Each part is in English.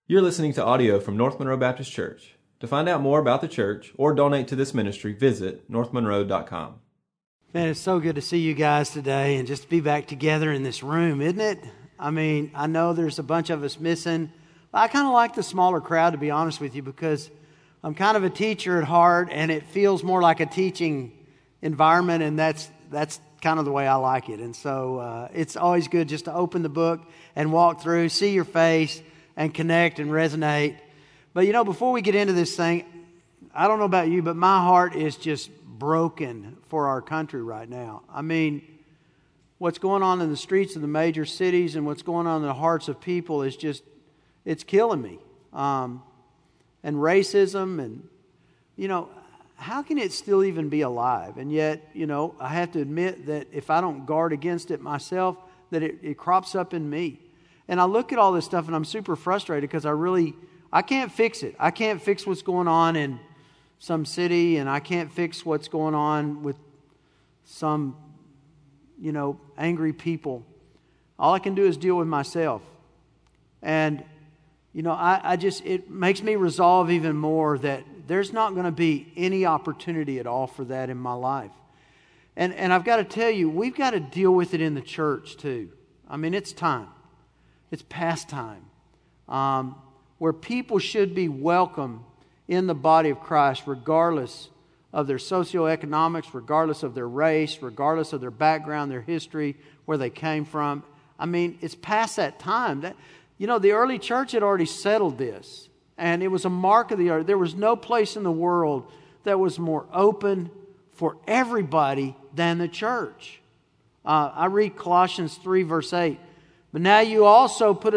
You're listening to audio from North Monroe Baptist Church. To find out more about the church or donate to this ministry, visit northmonroe.com. Man, it's so good to see you guys today and just to be back together in this room, isn't it? I mean, I know there's a bunch of us missing. I kind of like the smaller crowd, to be honest with you, because I'm kind of a teacher at heart, and it feels more like a teaching environment, and that's kind of the way I like it. And so it's always good just to open the book and walk through, see your face, and connect and resonate. But you know, before we get into this thing, I don't know about you, but my heart is just broken for our country right now. I mean, what's going on in the streets of the major cities and what's going on in the hearts of people is just, it's killing me. And racism and, you know, how can it still even be alive? And yet, you know, I have to admit that if I don't guard against it myself, that it crops up in me. And I look at all this stuff and I'm super frustrated because I can't fix it. I can't fix what's going on in some city, and I can't fix what's going on with some, you know, angry people. All I can do is deal with myself. And, you know, it makes me resolve even more that there's not going to be any opportunity at all for that in my life. And I've got to tell you, we've got to deal with it in the church too. I mean, it's time. It's past time. Where people should be welcome in the body of Christ, regardless of their socioeconomics, regardless of their race, regardless of their background, their history, where they came from. I mean, it's past that time. You know, the early church had already settled this, and it was a mark of the earth. There was no place in the world that was more open for everybody than the church. I read Colossians 3, verse 8. But now you also put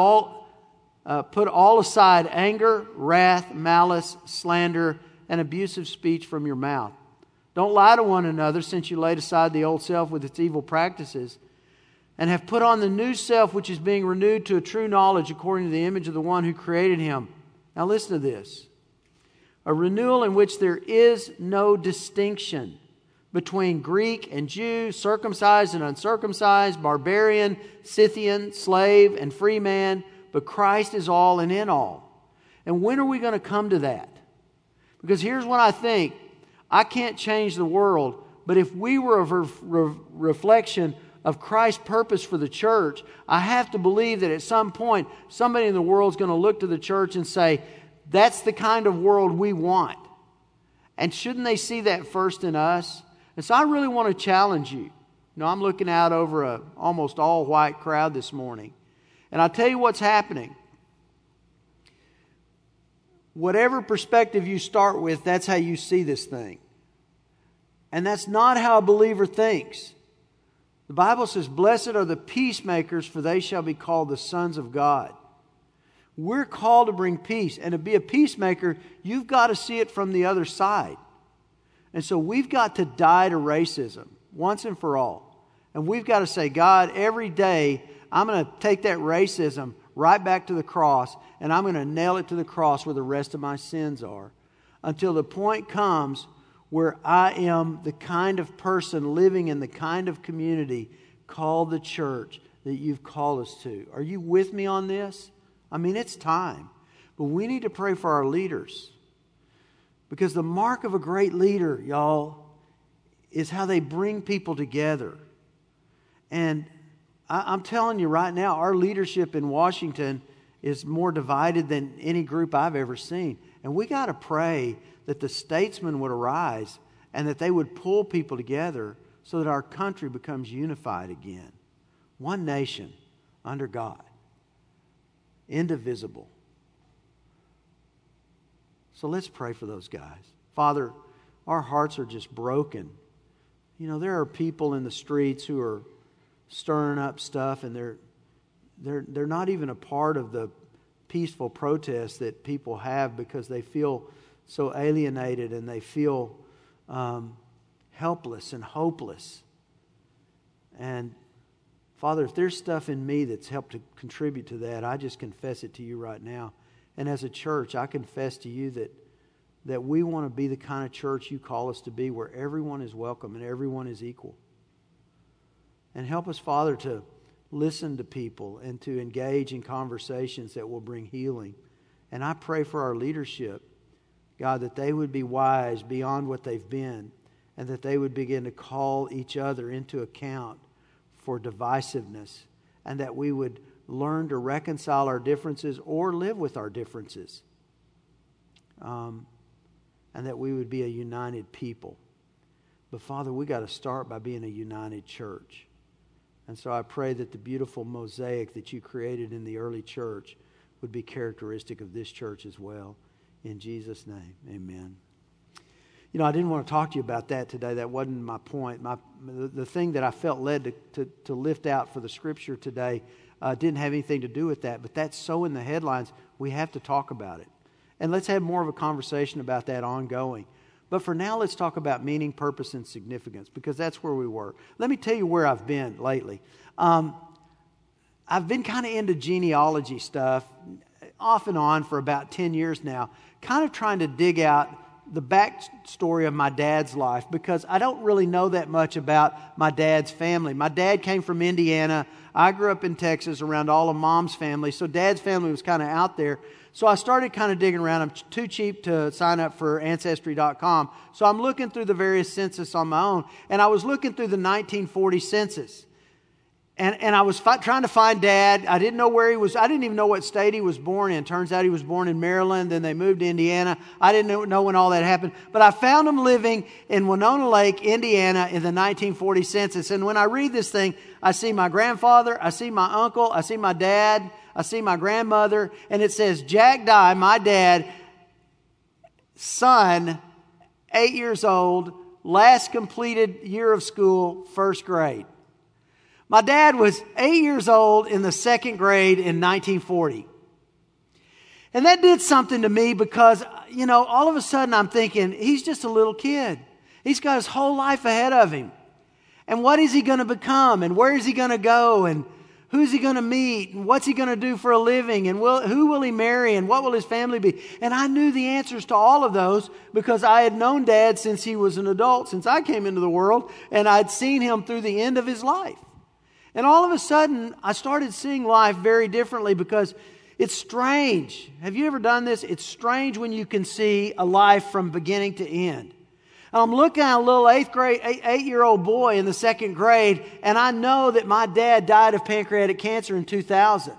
all aside anger, wrath, malice, slander, and abusive speech from your mouth. Don't lie to one another, since you laid aside the old self with its evil practices, and have put on the new self, which is being renewed to a true knowledge according to the image of the one who created him. Now listen to this. A renewal in which there is no distinction between Greek and Jew, circumcised and uncircumcised, barbarian, Scythian, slave and free man, but Christ is all and in all. And when are we going to come to that? Because here's what I think. I can't change the world, but if we were a reflection of Christ's purpose for the church, I have to believe that at some point somebody in the world is going to look to the church and say, that's the kind of world we want. And shouldn't they see that first in us? And so I really want to challenge you. You know, I'm looking out over a almost all white crowd this morning. And I'll tell you what's happening. Whatever perspective you start with, that's how you see this thing. And that's not how a believer thinks. The Bible says, blessed are the peacemakers, for they shall be called the sons of God. We're called to bring peace. And to be a peacemaker, you've got to see it from the other side. And so we've got to die to racism once and for all. And we've got to say, God, every day I'm going to take that racism right back to the cross, and I'm going to nail it to the cross where the rest of my sins are, until the point comes where I am the kind of person living in the kind of community called the church that you've called us to. Are you with me on this? I mean, it's time. But we need to pray for our leaders. Because the mark of a great leader, y'all, is how they bring people together. And I'm telling you right now, our leadership in Washington is more divided than any group I've ever seen. And we got to pray that the statesmen would arise and that they would pull people together so that our country becomes unified again. One nation under God. Indivisible. So let's pray for those guys. Father, our hearts are just broken. You know, there are people in the streets who are stirring up stuff, and they're not even a part of the peaceful protests that people have because they feel so alienated and they feel helpless and hopeless. And Father, if there's stuff in me that's helped to contribute to that, I just confess it to you right now. And as a church, I confess to you that we want to be the kind of church you call us to be, where everyone is welcome and everyone is equal. And help us, Father, to listen to people and to engage in conversations that will bring healing. And I pray for our leadership, God, that they would be wise beyond what they've been, and that they would begin to call each other into account for divisiveness, and that we would learn to reconcile our differences or live with our differences. And that we would be a united people. But Father, we got to start by being a united church. And so I pray that the beautiful mosaic that you created in the early church would be characteristic of this church as well. In Jesus' name, amen. You know, I didn't want to talk to you about that today. That wasn't my point. The thing that I felt led to lift out for the scripture today didn't have anything to do with that. But that's so in the headlines, we have to talk about it. And let's have more of a conversation about that ongoing. But for now, let's talk about meaning, purpose, and significance, because that's where we were. Let me tell you where I've been lately. I've been kind of into genealogy stuff off and on for about 10 years now, kind of trying to dig out the backstory of my dad's life, because I don't really know that much about my dad's family. My dad came from Indiana. I grew up in Texas around all of Mom's family, so Dad's family was kind of out there. So I started kind of digging around. I'm too cheap to sign up for Ancestry.com. So I'm looking through the various census on my own. And I was looking through the 1940 census. And I was trying to find Dad. I didn't know where he was. I didn't even know what state he was born in. Turns out he was born in Maryland. Then they moved to Indiana. I didn't know when all that happened. But I found him living in Winona Lake, Indiana in the 1940 census. And when I read this thing, I see my grandfather, I see my uncle, I see my dad, I see my grandmother, and it says, Jack Dye, my dad, son, 8 years old, last completed year of school, first grade. My dad was 8 years old in the second grade in 1940. And that did something to me because, you know, all of a sudden I'm thinking, he's just a little kid. He's got his whole life ahead of him. And what is he going to become? And where is he going to go? And who's he going to meet? And what's he going to do for a living? And who will he marry? And what will his family be? And I knew the answers to all of those because I had known Dad since he was an adult, since I came into the world, and I'd seen him through the end of his life. And all of a sudden, I started seeing life very differently because it's strange. Have you ever done this? It's strange when you can see a life from beginning to end. I'm looking at a little 8-year-old boy in the second grade, and I know that my dad died of pancreatic cancer in 2000.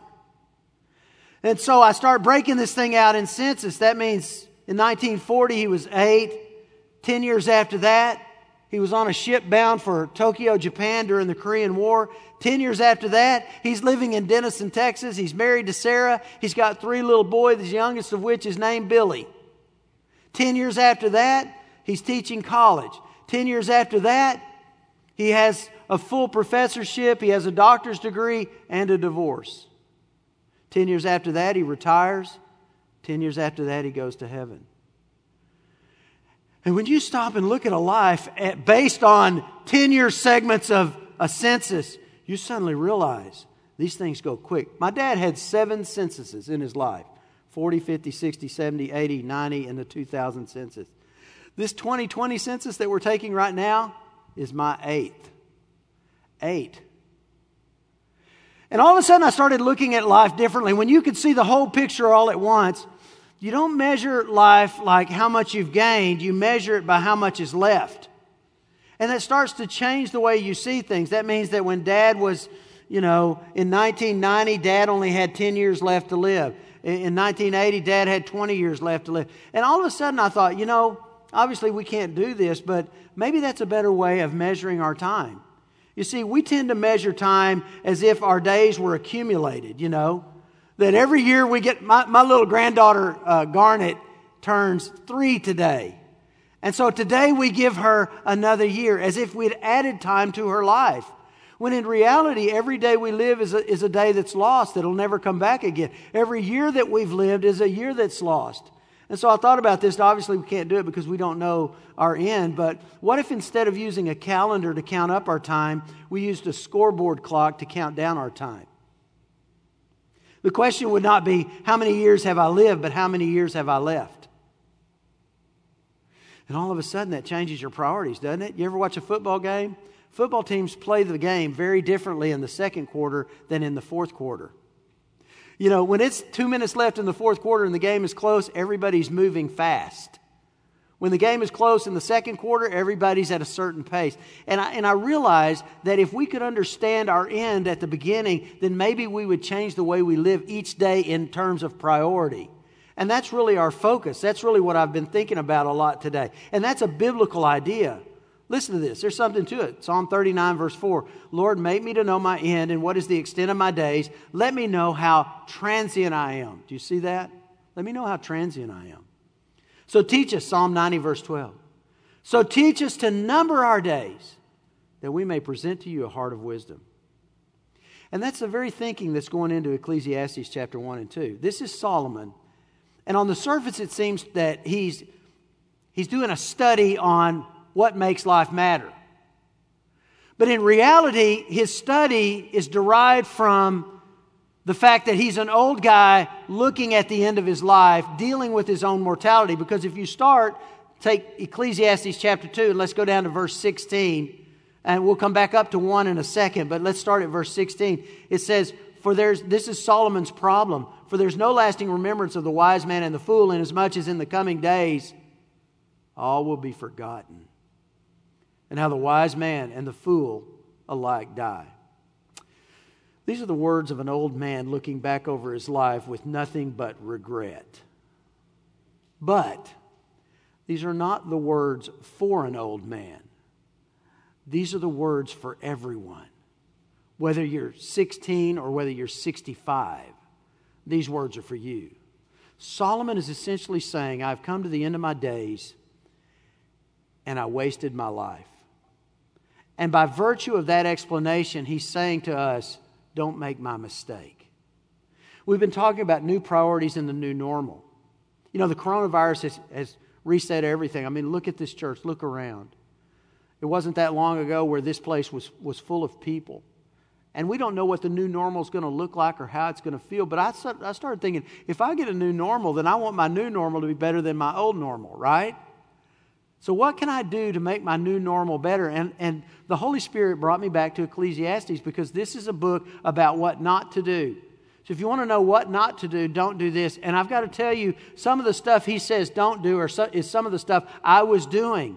And so I start breaking this thing out in census. That means in 1940 he was 8. 10 years after that, he was on a ship bound for Tokyo, Japan during the Korean War. 10 years after that, he's living in Denison, Texas. He's married to Sarah. He's got 3 little boys, the youngest of which is named Billy. 10 years after that, he's teaching college. 10 years after that, he has a full professorship. He has a doctor's degree and a divorce. 10 years after that, he retires. 10 years after that, he goes to heaven. And when you stop and look at a life based on 10-year segments of a census, you suddenly realize these things go quick. My dad had 7 censuses in his life. 40, 50, 60, 70, 80, 90, and the 2000 census. This 2020 census that we're taking right now is my 8th. 8. And all of a sudden I started looking at life differently. When you could see the whole picture all at once, you don't measure life like how much you've gained. You measure it by how much is left. And that starts to change the way you see things. That means that when Dad was, in 1990, Dad only had 10 years left to live. In 1980, Dad had 20 years left to live. And all of a sudden I thought, obviously we can't do this, but maybe that's a better way of measuring our time. You see, we tend to measure time as if our days were accumulated, that every year we get, my little granddaughter, Garnet, turns 3 today. And so today we give her another year as if we'd added time to her life. When in reality, every day we live is a day that's lost, that'll never come back again. Every year that we've lived is a year that's lost. And so I thought about this. Obviously, we can't do it because we don't know our end. But what if instead of using a calendar to count up our time, we used a scoreboard clock to count down our time? The question would not be, how many years have I lived, but how many years have I left? And all of a sudden, that changes your priorities, doesn't it? You ever watch a football game? Football teams play the game very differently in the second quarter than in the fourth quarter. You know, when it's 2 minutes left in the fourth quarter and the game is close, everybody's moving fast. When the game is close in the second quarter, everybody's at a certain pace. And I realize that if we could understand our end at the beginning, then maybe we would change the way we live each day in terms of priority. And that's really our focus. That's really what I've been thinking about a lot today. And that's a biblical idea. Listen to this. There's something to it. Psalm 39, verse 4. Lord, make me to know my end and what is the extent of my days. Let me know how transient I am. Do you see that? Let me know how transient I am. So teach us, Psalm 90, verse 12. So teach us to number our days, that we may present to you a heart of wisdom. And that's the very thinking that's going into Ecclesiastes chapter 1 and 2. This is Solomon. And on the surface, it seems that he's doing a study on what makes life matter. But in reality, his study is derived from the fact that he's an old guy looking at the end of his life, dealing with his own mortality. Because if you take Ecclesiastes chapter 2, and let's go down to verse 16, and we'll come back up to 1 in a second, but let's start at verse 16. It says, this is Solomon's problem. For there's no lasting remembrance of the wise man and the fool, inasmuch as in the coming days all will be forgotten, and how the wise man and the fool alike die. These are the words of an old man looking back over his life with nothing but regret. But these are not the words for an old man. These are the words for everyone. Whether you're 16 or whether you're 65, these words are for you. Solomon is essentially saying, I've come to the end of my days and I wasted my life. And by virtue of that explanation, he's saying to us, don't make my mistake. We've been talking about new priorities in the new normal. You know, the coronavirus has reset everything. I mean, look at this church. Look around. It wasn't that long ago where this place was full of people. And we don't know what the new normal is going to look like or how it's going to feel. But I started thinking, if I get a new normal, then I want my new normal to be better than my old normal, right? So what can I do to make my new normal better? And the Holy Spirit brought me back to Ecclesiastes because this is a book about what not to do. So if you want to know what not to do, don't do this. And I've got to tell you, some of the stuff he says don't do is some of the stuff I was doing.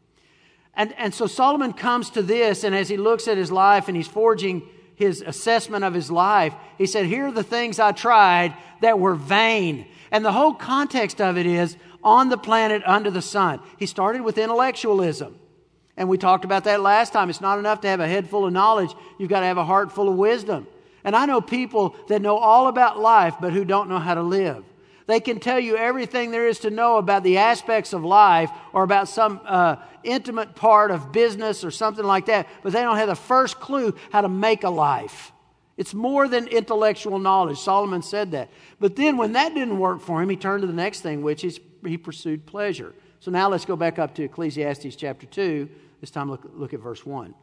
And so Solomon comes to this, and as he looks at his life and he's forging his assessment of his life, he said, here are the things I tried that were vain. And the whole context of it is on the planet under the sun. He started with intellectualism. And we talked about that last time. It's not enough to have a head full of knowledge. You've got to have a heart full of wisdom. And I know people that know all about life, but who don't know how to live. They can tell you everything there is to know about the aspects of life or about some intimate part of business or something like that, but they don't have the first clue how to make a life. It's more than intellectual knowledge. Solomon said that. But then when that didn't work for him, he turned to the next thing, which is he pursued pleasure. So now let's go back up to Ecclesiastes chapter 2. This time look at verse 1.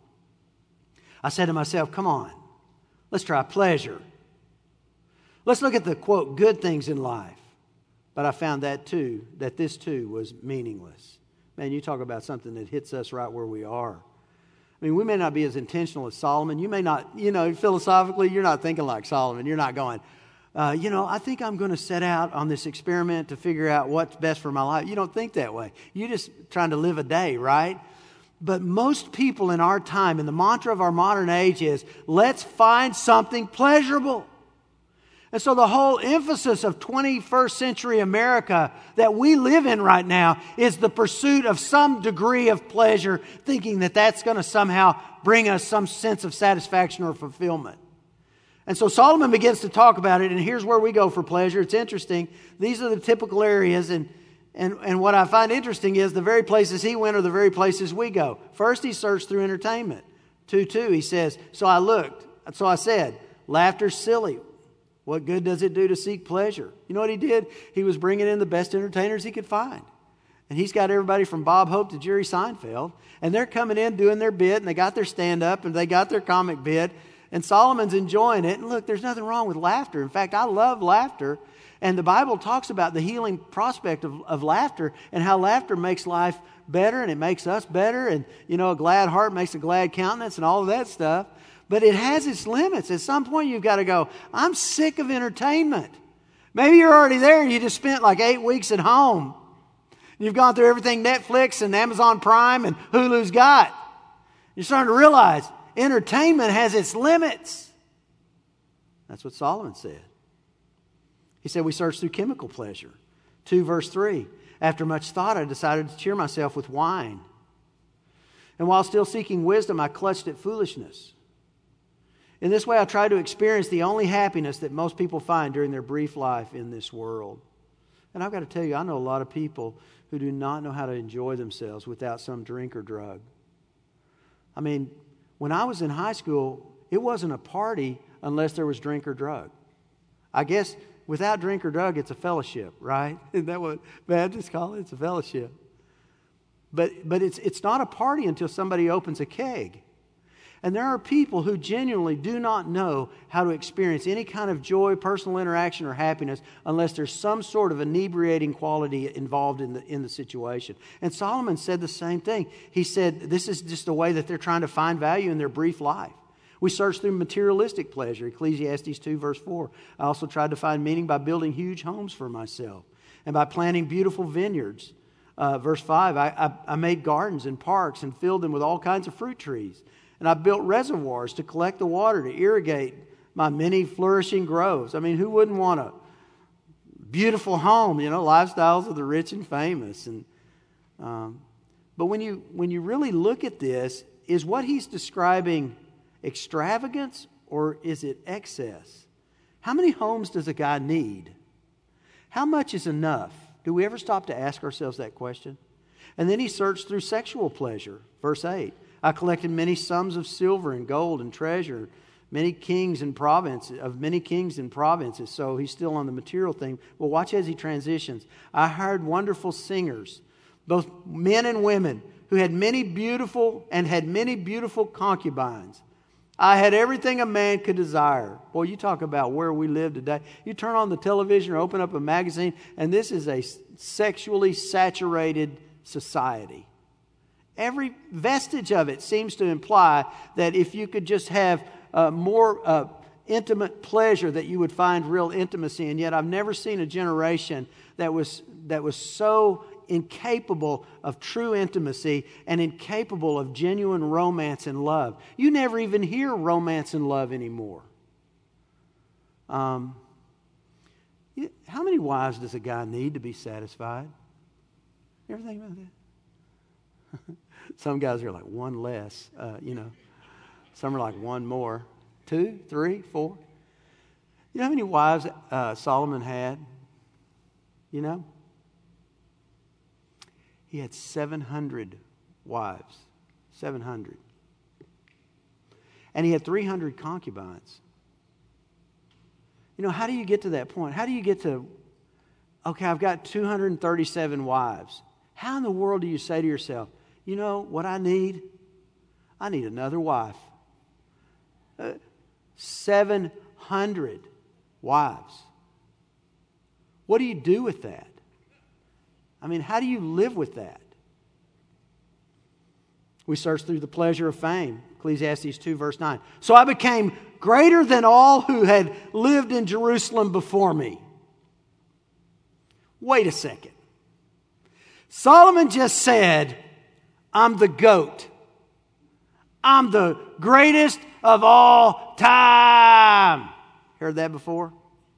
I said to myself, come on, let's try pleasure. Let's look at the, quote, good things in life. But I found that this too was meaningless. Man, you talk about something that hits us right where we are. I mean, we may not be as intentional as Solomon. You may not, philosophically, you're not thinking like Solomon. You're not going, I think I'm going to set out on this experiment to figure out what's best for my life. You don't think that way. You're just trying to live a day, right? But most people in our time, and the mantra of our modern age is, let's find something pleasurable. And so the whole emphasis of 21st century America that we live in right now is the pursuit of some degree of pleasure, thinking that that's going to somehow bring us some sense of satisfaction or fulfillment. And so Solomon begins to talk about it, and here's where we go for pleasure. It's interesting. These are the typical areas, and what I find interesting is the very places he went are the very places we go. First, he searched through entertainment. 2:2, he says, so I said, laughter's silly. What good does it do to seek pleasure? You know what he did? He was bringing in the best entertainers he could find. And he's got everybody from Bob Hope to Jerry Seinfeld. And they're coming in doing their bit, and they got their stand-up, and they got their comic bit. And Solomon's enjoying it. And look, there's nothing wrong with laughter. In fact, I love laughter. And the Bible talks about the healing prospect of laughter and how laughter makes life better and it makes us better. And, a glad heart makes a glad countenance and all of that stuff. But it has its limits. At some point you've got to go, I'm sick of entertainment. Maybe you're already there and you just spent like 8 weeks at home. You've gone through everything Netflix and Amazon Prime and Hulu's got. You're starting to realize entertainment has its limits. That's what Solomon said. He said we search through chemical pleasure. 2 verse 3. After much thought, I decided to cheer myself with wine. And while still seeking wisdom, I clutched at foolishness. In this way, I tried to experience the only happiness that most people find during their brief life in this world. And I've got to tell you, I know a lot of people who do not know how to enjoy themselves without some drink or drug. I mean, when I was in high school, it wasn't a party unless there was drink or drug. I guess without drink or drug, it's a fellowship, right? Isn't that what Baptists call it? It's a fellowship. But it's not a party until somebody opens a keg. And there are people who genuinely do not know how to experience any kind of joy, personal interaction, or happiness unless there's some sort of inebriating quality involved in the situation. And Solomon said the same thing. He said this is just a way that they're trying to find value in their brief life. We search through materialistic pleasure. Ecclesiastes 2 verse 4. I also tried to find meaning by building huge homes for myself and by planting beautiful vineyards. Verse 5, I made gardens and parks and filled them with all kinds of fruit trees. And I built reservoirs to collect the water to irrigate my many flourishing groves. I mean, who wouldn't want a beautiful home, lifestyles of the rich and famous. But when you really look at this, is what he's describing extravagance or is it excess? How many homes does a guy need? How much is enough? Do we ever stop to ask ourselves that question? And then he searched through sexual pleasure. Verse 8. I collected many sums of silver and gold and treasure, many kings and provinces. So he's still on the material thing. Well, watch as he transitions. I hired wonderful singers, both men and women, who had many beautiful concubines. I had everything a man could desire. Boy, you talk about where we live today. You turn on the television or open up a magazine, and this is a sexually saturated society. Every vestige of it seems to imply that if you could just have more intimate pleasure, that you would find real intimacy. And yet I've never seen a generation that was so incapable of true intimacy and incapable of genuine romance and love. You never even hear romance and love anymore. How many wives does a guy need to be satisfied? You ever think about that? Some guys are like one less, Some are like one more. 2, 3, 4. You know how many wives Solomon had? You know? He had 700 wives. 700. And he had 300 concubines. How do you get to that point? How do you get to, okay, I've got 237 wives. How in the world do you say to yourself, you know what I need? I need another wife. 700 wives. What do you do with that? I mean, how do you live with that? We search through the pleasure of fame. Ecclesiastes 2 verse 9. So I became greater than all who had lived in Jerusalem before me. Wait a second. Solomon just said, I'm the GOAT. I'm the greatest of all time. Heard that before?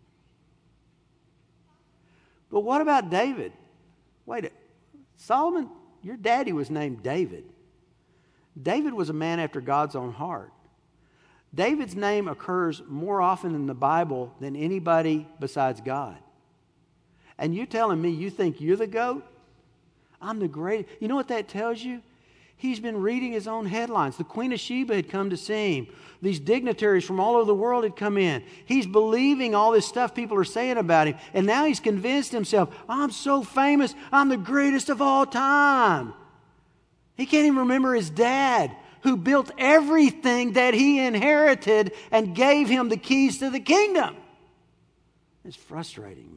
But what about David? Wait, Solomon, your daddy was named David. David was a man after God's own heart. David's name occurs more often in the Bible than anybody besides God. And you telling me you think you're the GOAT? I'm the greatest. You know what that tells you? He's been reading his own headlines. The Queen of Sheba had come to see him. These dignitaries from all over the world had come in. He's believing all this stuff people are saying about him. And now he's convinced himself, I'm so famous, I'm the greatest of all time. He can't even remember his dad, who built everything that he inherited and gave him the keys to the kingdom. It's frustrating,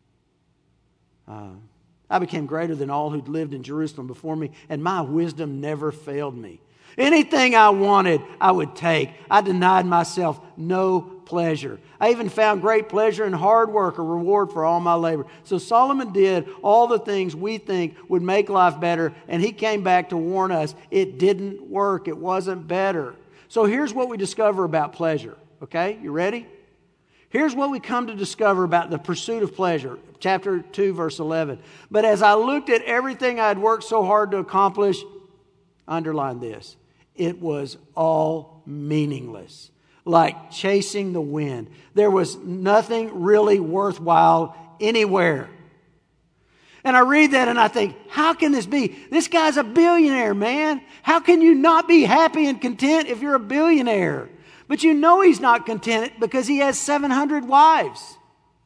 man. I became greater than all who'd lived in Jerusalem before me, and my wisdom never failed me. Anything I wanted, I would take. I denied myself no pleasure. I even found great pleasure in hard work, a reward for all my labor. So Solomon did all the things we think would make life better, and he came back to warn us it didn't work. It wasn't better. So here's what we discover about pleasure. Okay, you ready? Here's what we come to discover about the pursuit of pleasure. Chapter 2, verse 11. But as I looked at everything I had worked so hard to accomplish, underline this, it was all meaningless, like chasing the wind. There was nothing really worthwhile anywhere. And I read that and I think, how can this be? This guy's a billionaire, man. How can you not be happy and content if you're a billionaire? But you know he's not content because he has 700 wives.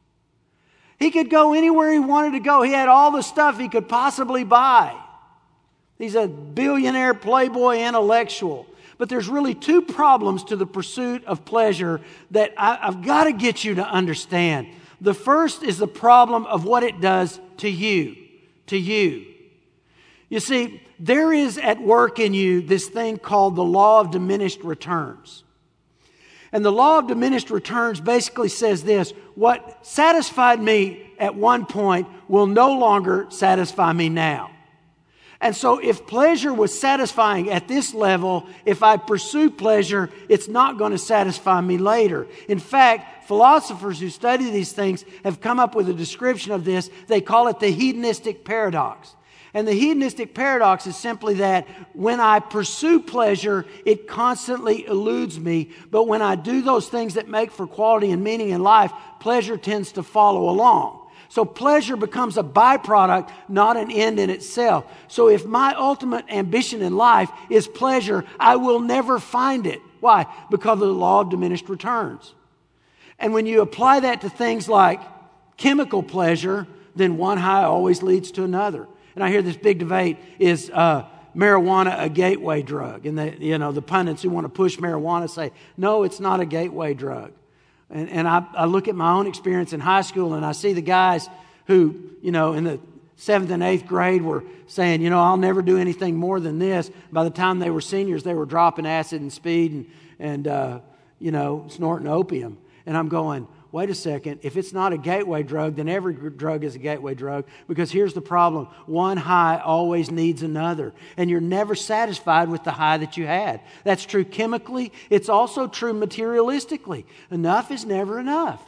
He could go anywhere he wanted to go. He had all the stuff he could possibly buy. He's a billionaire playboy intellectual. But there's really two problems to the pursuit of pleasure that I've got to get you to understand. The first is the problem of what it does to you. To you. You see, there is at work in you this thing called the law of diminished returns. And the law of diminished returns basically says this: what satisfied me at one point will no longer satisfy me now. And so if pleasure was satisfying at this level, if I pursue pleasure, it's not going to satisfy me later. In fact, philosophers who study these things have come up with a description of this. They call it the hedonistic paradox. And the hedonistic paradox is simply that when I pursue pleasure, it constantly eludes me. But when I do those things that make for quality and meaning in life, pleasure tends to follow along. So pleasure becomes a byproduct, not an end in itself. So if my ultimate ambition in life is pleasure, I will never find it. Why? Because of the law of diminished returns. And when you apply that to things like chemical pleasure, then one high always leads to another. And I hear this big debate, is marijuana a gateway drug? And the pundits who want to push marijuana say, no, it's not a gateway drug. And I look at my own experience in high school and I see the guys who, in the 7th and 8th grade were saying, I'll never do anything more than this. By the time they were seniors, they were dropping acid and speed and snorting opium. And I'm going, wait a second, if it's not a gateway drug, then every drug is a gateway drug. Because here's the problem. One high always needs another. And you're never satisfied with the high that you had. That's true chemically. It's also true materialistically. Enough is never enough.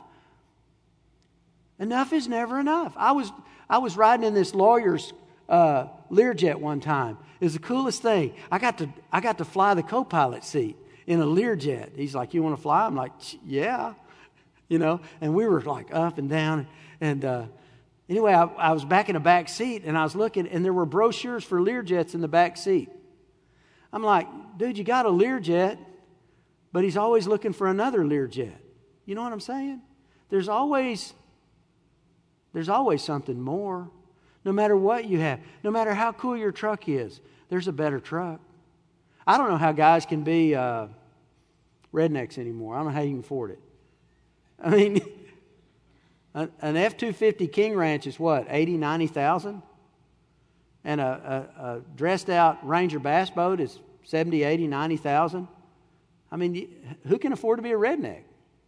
Enough is never enough. I was riding in this lawyer's Learjet one time. It was the coolest thing. I got to fly the co-pilot seat in a Learjet. He's like, you want to fly? I'm like, yeah. And we were like up and down. And anyway, I was back in the back seat and I was looking and there were brochures for Learjets in the back seat. I'm like, dude, you got a Learjet, but he's always looking for another Learjet. You know what I'm saying? There's always something more. No matter what you have, no matter how cool your truck is, there's a better truck. I don't know how guys can be rednecks anymore. I don't know how you can afford it. I mean, an F-250 King Ranch is what, 80, 90,000? And a dressed out Ranger bass boat is 70, 80, 90,000? I mean, who can afford to be a redneck?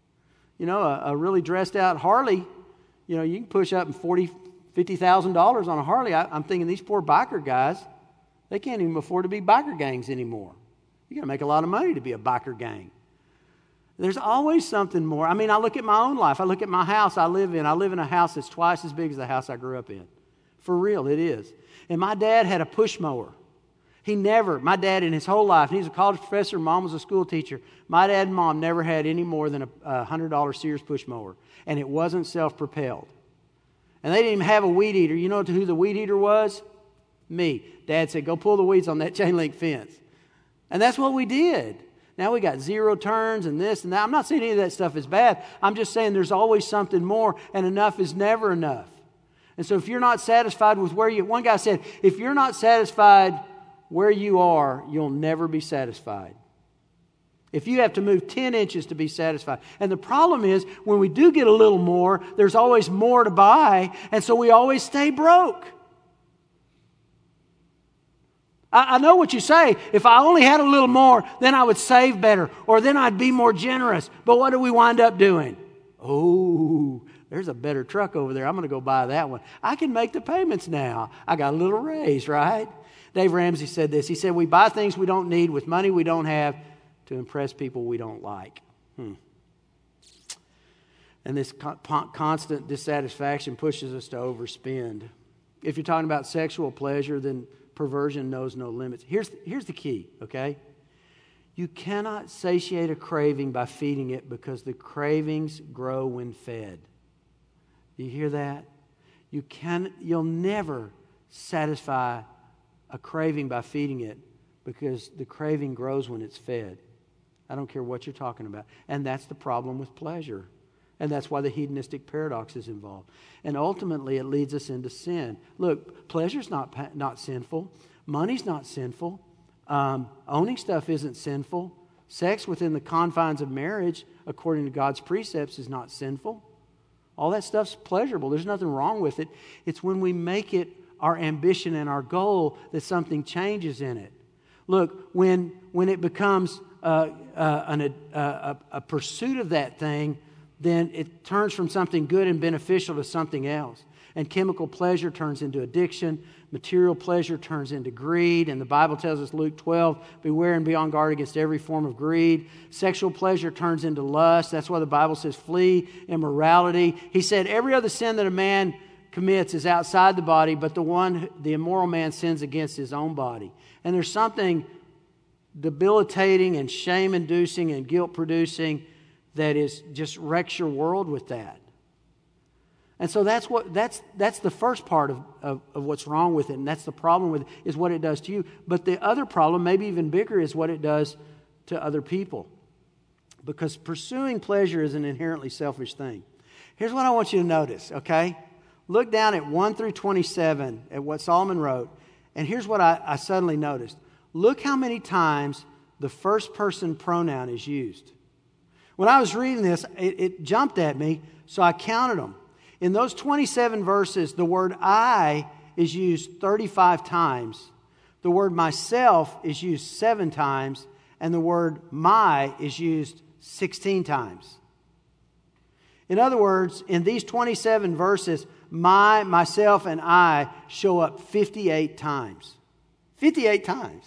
A really dressed out Harley, you can push up $40,000, $50,000 on a Harley. I'm thinking these poor biker guys, they can't even afford to be biker gangs anymore. You got to make a lot of money to be a biker gang. There's always something more. I mean, I look at my own life. I look at my house I live in. I live in a house that's twice as big as the house I grew up in. For real, it is. And my dad had a push mower. My dad in his whole life, and he's a college professor, mom was a school teacher. My dad and mom never had any more than a $100 Sears push mower. And it wasn't self-propelled. And they didn't even have a weed eater. You know who the weed eater was? Me. Dad said, go pull the weeds on that chain link fence. And that's what we did. Now we got zero turns and this and that. I'm not saying any of that stuff is bad. I'm just saying there's always something more, and enough is never enough. And so if you're not satisfied with one guy said, if you're not satisfied where you are, you'll never be satisfied. If you have to move 10 inches to be satisfied. And the problem is, when we do get a little more, there's always more to buy, and so we always stay broke. I know what you say. If I only had a little more, then I would save better, or then I'd be more generous. But what do we wind up doing? Oh, there's a better truck over there. I'm going to go buy that one. I can make the payments now. I got a little raise, right? Dave Ramsey said this. He said, we buy things we don't need with money we don't have to impress people we don't like. And this constant dissatisfaction pushes us to overspend. If you're talking about sexual pleasure, then perversion knows no limits. Here's the key, okay? You cannot satiate a craving by feeding it, because the cravings grow when fed. Do you hear that? You'll never satisfy a craving by feeding it, because the craving grows when it's fed. I don't care what you're talking about. And that's the problem with pleasure. And that's why the hedonistic paradox is involved. And ultimately, it leads us into sin. Look, pleasure's not sinful. Money's not sinful. Owning stuff isn't sinful. Sex within the confines of marriage, according to God's precepts, is not sinful. All that stuff's pleasurable. There's nothing wrong with it. It's when we make it our ambition and our goal that something changes in it. Look, when it becomes a pursuit of that thing, then it turns from something good and beneficial to something else. And chemical pleasure turns into addiction. Material pleasure turns into greed. And the Bible tells us, Luke 12, beware and be on guard against every form of greed. Sexual pleasure turns into lust. That's why the Bible says flee immorality. He said every other sin that a man commits is outside the body, but the immoral man sins against his own body. And there's something debilitating and shame-inducing and guilt-producing that is just wrecks your world with that. And so that's the first part of what's wrong with it, and that's the problem with it, is what it does to you. But the other problem, maybe even bigger, is what it does to other people. Because pursuing pleasure is an inherently selfish thing. Here's what I want you to notice, okay? Look down at 1 through 27 at what Solomon wrote, and here's what I suddenly noticed. Look how many times the first person pronoun is used. When I was reading this, it jumped at me, so I counted them. In those 27 verses, the word I is used 35 times. The word myself is used 7 times. And the word my is used 16 times. In other words, in these 27 verses, my, myself, and I show up 58 times. 58 times.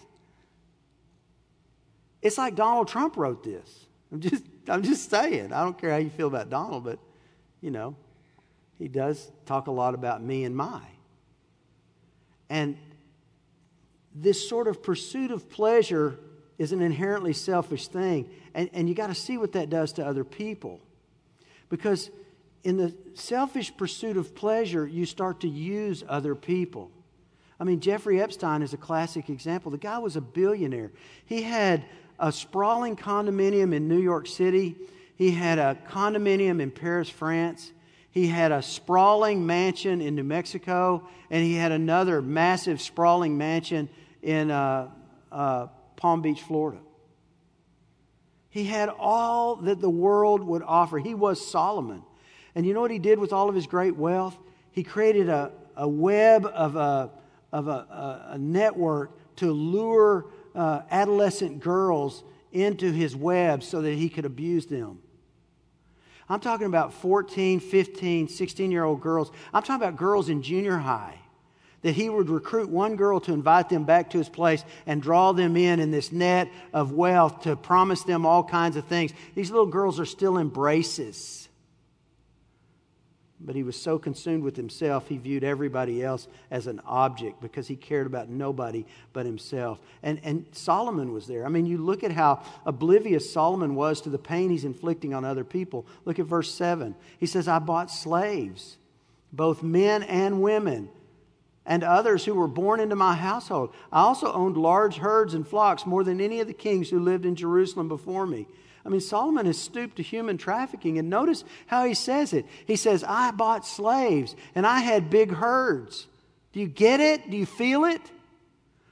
It's like Donald Trump wrote this. I'm just saying. I don't care how you feel about Donald, but, you know, he does talk a lot about me and my. And this sort of pursuit of pleasure is an inherently selfish thing. And you got to see what that does to other people. Because in the selfish pursuit of pleasure, you start to use other people. I mean, Jeffrey Epstein is a classic example. The guy was a billionaire. He had a sprawling condominium in New York City. He had a condominium in Paris, France. He had a sprawling mansion in New Mexico. And he had another massive sprawling mansion in Palm Beach, Florida. He had all that the world would offer. He was Solomon. And you know what he did with all of his great wealth? He created a web of a network to lure adolescent girls into his web so that he could abuse them. I'm talking about 14, 15, 16-year-old girls. I'm talking about girls in junior high. That he would recruit one girl to invite them back to his place and draw them in this net of wealth to promise them all kinds of things. These little girls are still in braces. But he was so consumed with himself, he viewed everybody else as an object because he cared about nobody but himself. And Solomon was there. I mean, you look at how oblivious Solomon was to the pain he's inflicting on other people. Look at verse 7. He says, I bought slaves, both men and women, and others who were born into my household. I also owned large herds and flocks, more than any of the kings who lived in Jerusalem before me. I mean, Solomon has stooped to human trafficking. And notice how he says it. He says, I bought slaves and I had big herds. Do you get it? Do you feel it?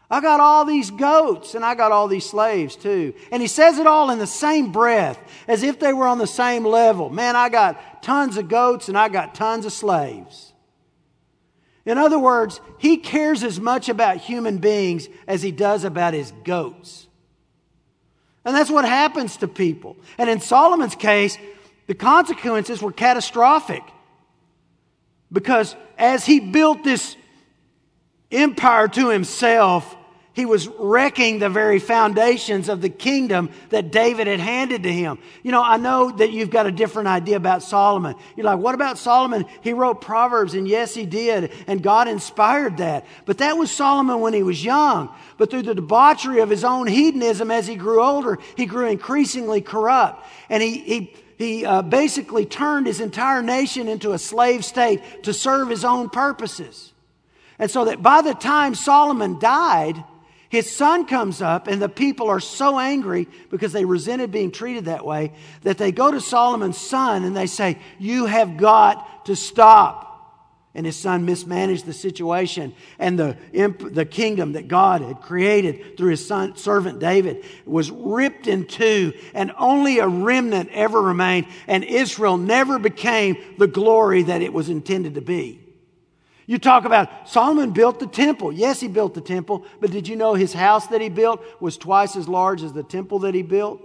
I got all these goats and I got all these slaves too. And he says it all in the same breath, as if they were on the same level. Man, I got tons of goats and I got tons of slaves. In other words, he cares as much about human beings as he does about his goats. And that's what happens to people. And in Solomon's case, the consequences were catastrophic. Because as he built this empire to himself, he was wrecking the very foundations of the kingdom that David had handed to him. You know, I know that you've got a different idea about Solomon. You're like, what about Solomon? He wrote Proverbs, and yes, he did, and God inspired that. But that was Solomon when he was young. But through the debauchery of his own hedonism as he grew older, he grew increasingly corrupt. And he basically turned his entire nation into a slave state to serve his own purposes. And so that by the time Solomon died, his son comes up, and the people are so angry because they resented being treated that way that they go to Solomon's son and they say, "You have got to stop." And his son mismanaged the situation, and the kingdom that God had created through his servant David was ripped in two, and only a remnant ever remained, and Israel never became the glory that it was intended to be. You talk about Solomon built the temple. Yes, he built the temple, but did you know his house that he built was twice as large as the temple that he built?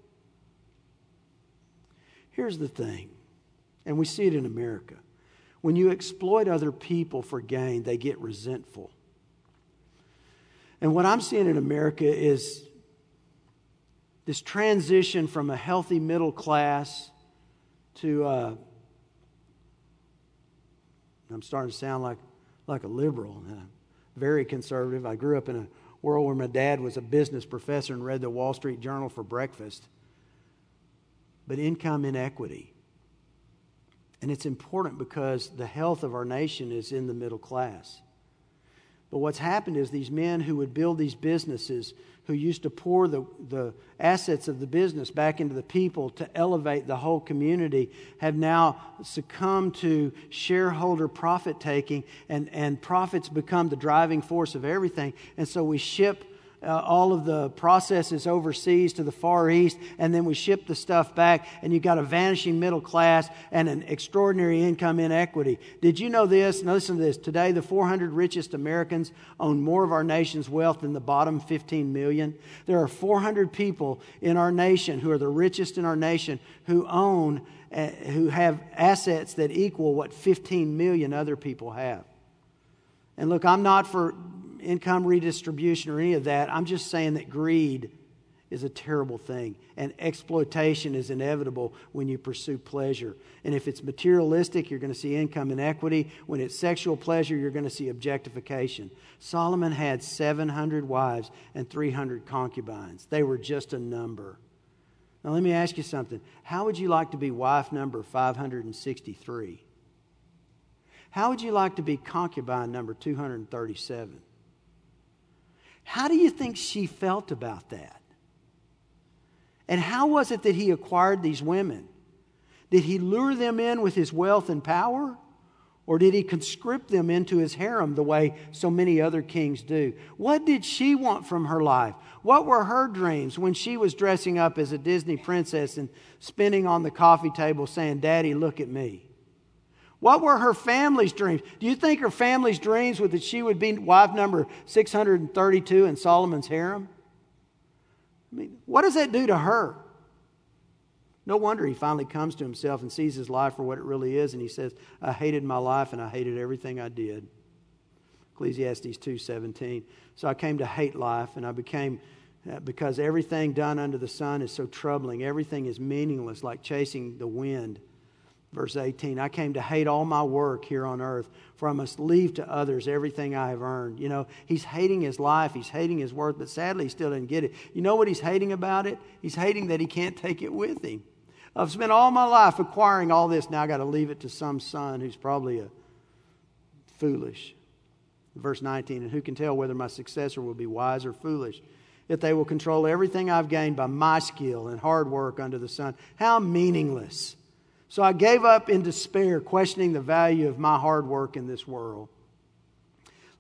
Here's the thing, and we see it in America. When you exploit other people for gain, they get resentful. And what I'm seeing in America is this transition from a healthy middle class to I'm starting to sound like a liberal, very conservative. I grew up in a world where my dad was a business professor and read the Wall Street Journal for breakfast. But income inequity. And it's important because the health of our nation is in the middle class. But what's happened is these men who would build these businesses, who used to pour the assets of the business back into the people to elevate the whole community, have now succumbed to shareholder profit taking, and profits become the driving force of everything. And so we ship all of the processes overseas to the Far East, and then we ship the stuff back, and you've got a vanishing middle class and an extraordinary income inequity. Did you know this? Now listen to this. Today, the 400 richest Americans own more of our nation's wealth than the bottom 15 million. There are 400 people in our nation who are the richest in our nation who have assets that equal what 15 million other people have. And look, I'm not for income redistribution or any of that. I'm just saying that greed is a terrible thing, and exploitation is inevitable when you pursue pleasure. And if it's materialistic, you're going to see income inequity. When it's sexual pleasure, you're going to see objectification. Solomon had 700 wives and 300 concubines. They were just a number. Now let me ask you something. How would you like to be wife number 563? How would you like to be concubine number 237? How do you think she felt about that? And how was it that he acquired these women? Did he lure them in with his wealth and power? Or did he conscript them into his harem the way so many other kings do? What did she want from her life? What were her dreams when she was dressing up as a Disney princess and spinning on the coffee table saying, "Daddy, look at me"? What were her family's dreams? Do you think her family's dreams were that she would be wife number 632 in Solomon's harem? I mean, what does that do to her? No wonder he finally comes to himself and sees his life for what it really is, and he says, "I hated my life and I hated everything I did." Ecclesiastes 2:17. So I came to hate life, and I became, because everything done under the sun is so troubling. Everything is meaningless, like chasing the wind. Verse 18, I came to hate all my work here on earth, for I must leave to others everything I have earned. You know, he's hating his life, he's hating his work, but sadly he still didn't get it. You know what he's hating about it? He's hating that he can't take it with him. I've spent all my life acquiring all this, now I've got to leave it to some son who's probably a foolish. Verse 19, and who can tell whether my successor will be wise or foolish? Yet they will control everything I've gained by my skill and hard work under the sun. How meaningless. So I gave up in despair, questioning the value of my hard work in this world.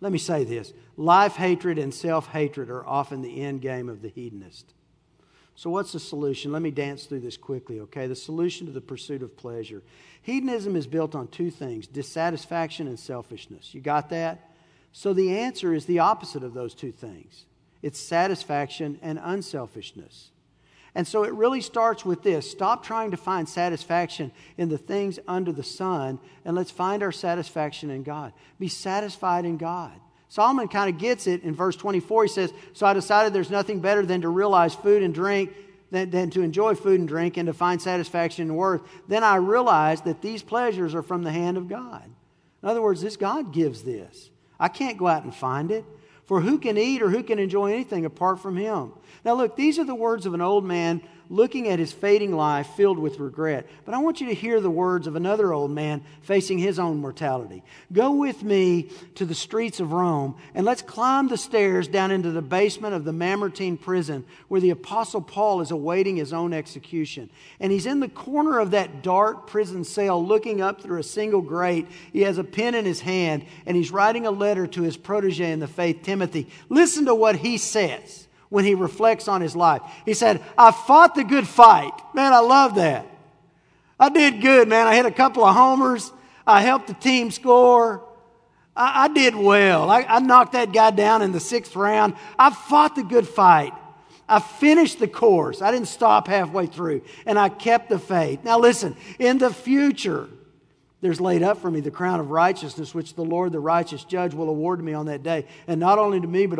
Let me say this. Life hatred and self-hatred are often the end game of the hedonist. So what's the solution? Let me dance through this quickly, okay? The solution to the pursuit of pleasure. Hedonism is built on two things, dissatisfaction and selfishness. You got that? So the answer is the opposite of those two things. It's satisfaction and unselfishness. And so it really starts with this. Stop trying to find satisfaction in the things under the sun, and let's find our satisfaction in God. Be satisfied in God. Solomon kind of gets it in verse 24. He says, so I decided there's nothing better than to realize food and drink, than to enjoy food and drink and to find satisfaction and worth. Then I realized that these pleasures are from the hand of God. In other words, this God gives this. I can't go out and find it. For who can eat or who can enjoy anything apart from Him? Now look, these are the words of an old man looking at his fading life filled with regret. But I want you to hear the words of another old man facing his own mortality. Go with me to the streets of Rome and let's climb the stairs down into the basement of the Mamertine prison where the Apostle Paul is awaiting his own execution. And he's in the corner of that dark prison cell looking up through a single grate. He has a pen in his hand and he's writing a letter to his protege in the faith, Timothy. Listen to what he says when he reflects on his life. He said, I fought the good fight. Man, I love that. I did good, man. I hit a couple of homers. I helped the team score. I did well. I knocked that guy down in the 6th round. I fought the good fight. I finished the course. I didn't stop halfway through. And I kept the faith. Now listen, in the future, there's laid up for me the crown of righteousness, which the Lord, the righteous judge, will award to me on that day. And not only to me, but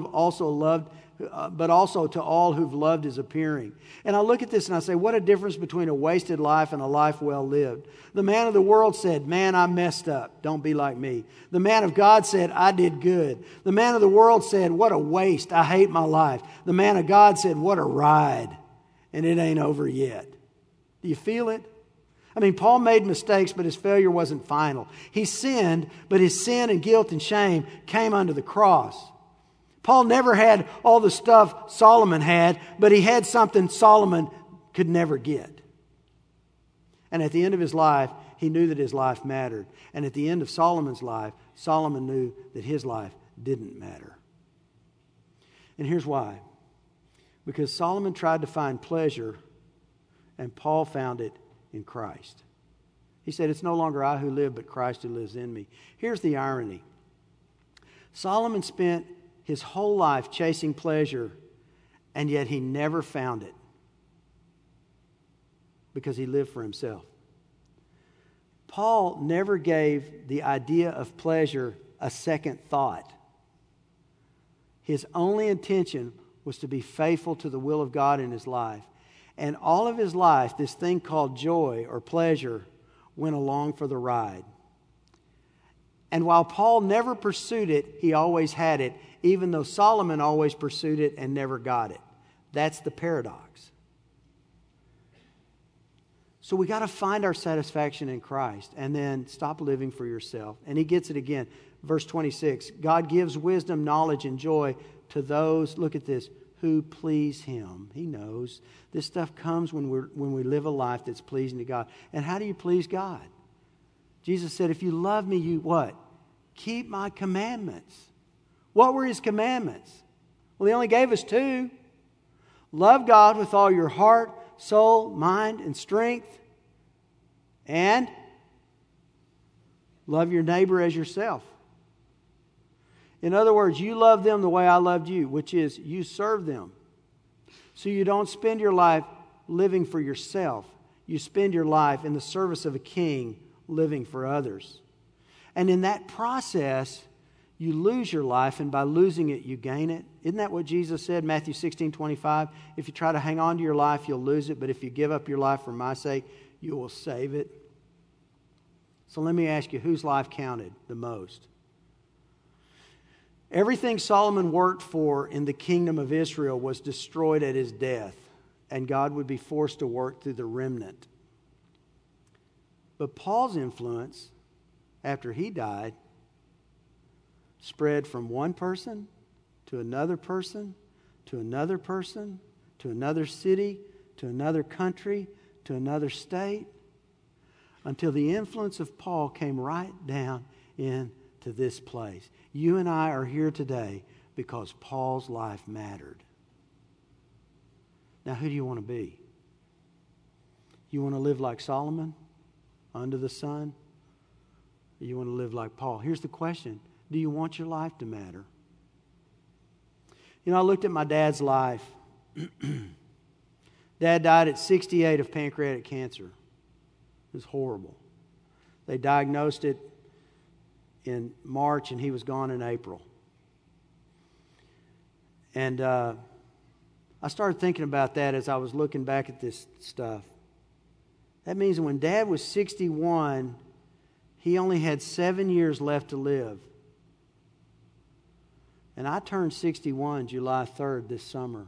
also to all who've loved His appearing. And I look at this and I say, what a difference between a wasted life and a life well lived. The man of the world said, man, I messed up. Don't be like me. The man of God said, I did good. The man of the world said, what a waste. I hate my life. The man of God said, what a ride. And it ain't over yet. Do you feel it? I mean, Paul made mistakes, but his failure wasn't final. He sinned, but his sin and guilt and shame came under the cross. Paul never had all the stuff Solomon had, but he had something Solomon could never get. And at the end of his life, he knew that his life mattered. And at the end of Solomon's life, Solomon knew that his life didn't matter. And here's why. Because Solomon tried to find pleasure, and Paul found it in Christ. He said, it's no longer I who live, but Christ who lives in me. Here's the irony. Solomon spent his whole life chasing pleasure, and yet he never found it because he lived for himself. Paul never gave the idea of pleasure a second thought. His only intention was to be faithful to the will of God in his life. And all of his life, this thing called joy or pleasure went along for the ride. And while Paul never pursued it, he always had it, even though Solomon always pursued it and never got it. That's the paradox. So we got to find our satisfaction in Christ and then stop living for yourself. And he gets it again. Verse 26, God gives wisdom, knowledge, and joy to those, look at this, who please Him. He knows this stuff comes when we live a life that's pleasing to God. And how do you please God? Jesus said, if you love me, you what? Keep my commandments. What were His commandments? Well, He only gave us 2. Love God with all your heart, soul, mind, and strength. And love your neighbor as yourself. In other words, you love them the way I loved you, which is you serve them. So you don't spend your life living for yourself. You spend your life in the service of a king, living for others. And in that process, you lose your life, and by losing it, you gain it. Isn't that what Jesus said, Matthew 16:25? If you try to hang on to your life, you'll lose it. But if you give up your life for my sake, you will save it. So let me ask you, whose life counted the most? Everything Solomon worked for in the kingdom of Israel was destroyed at his death, and God would be forced to work through the remnant. But Paul's influence, after he died, spread from one person to another person, to another person, to another city, to another country, to another state, until the influence of Paul came right down into to this place. You and I are here today because Paul's life mattered. Now, who do you want to be? You want to live like Solomon, under the sun? Or you want to live like Paul? Here's the question. Do you want your life to matter? I looked at my dad's life. Dad died at 68 of pancreatic cancer. It was horrible. They diagnosed it in March, and he was gone in April. And I started thinking about that as I was looking back at this stuff. That means when Dad was 61, he only had 7 years left to live. And I turned 61 July 3rd this summer.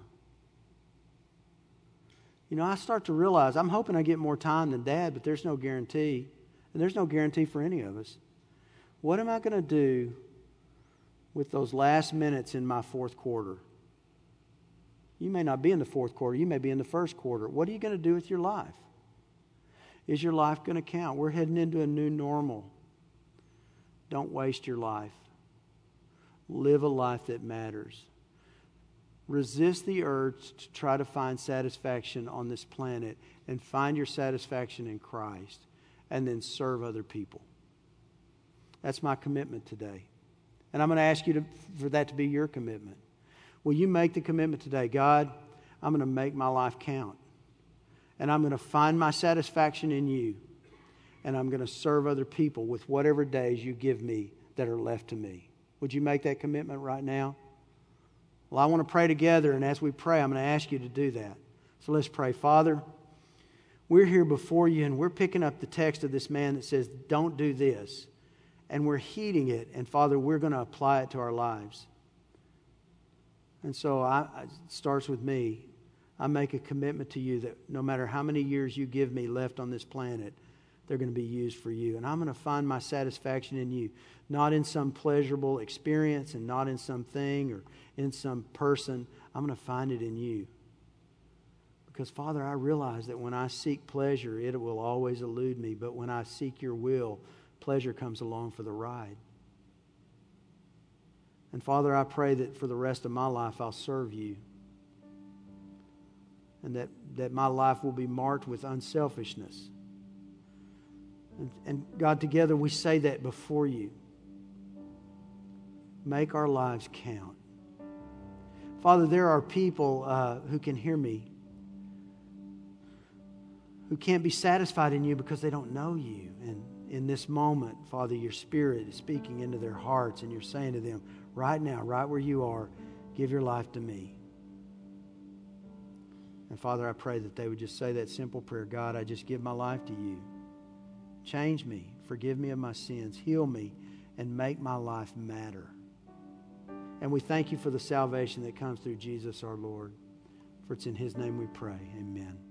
I start to realize I'm hoping I get more time than Dad, but there's no guarantee. And there's no guarantee for any of us. What am I going to do with those last minutes in my fourth quarter? You may not be in the fourth quarter. You may be in the first quarter. What are you going to do with your life? Is your life going to count? We're heading into a new normal. Don't waste your life. Live a life that matters. Resist the urge to try to find satisfaction on this planet and find your satisfaction in Christ, and then serve other people. That's my commitment today. And I'm going to ask you for that to be your commitment. Will you make the commitment today? God, I'm going to make my life count. And I'm going to find my satisfaction in you. And I'm going to serve other people with whatever days you give me that are left to me. Would you make that commitment right now? Well, I want to pray together, and as we pray, I'm going to ask you to do that. So let's pray. Father, we're here before you, and we're picking up the text of this man that says, don't do this. And we're heeding it, and Father, we're going to apply it to our lives. And so it starts with me. I make a commitment to you that no matter how many years you give me left on this planet, they're going to be used for you. And I'm going to find my satisfaction in you, not in some pleasurable experience and not in something or in some person. I'm going to find it in you. Because, Father, I realize that when I seek pleasure, it will always elude me. But when I seek your will, pleasure comes along for the ride. And, Father, I pray that for the rest of my life I'll serve you. And that my life will be marked with unselfishness. And God, together we say that before you. Make our lives count. Father, there are people who can hear me, who can't be satisfied in you because they don't know you. And in this moment, Father, your Spirit is speaking into their hearts, and you're saying to them, right now, right where you are, give your life to me. And Father, I pray that they would just say that simple prayer. God, I just give my life to you. Change me, forgive me of my sins, heal me, and make my life matter. And we thank you for the salvation that comes through Jesus our Lord. For it's in his name we pray. Amen.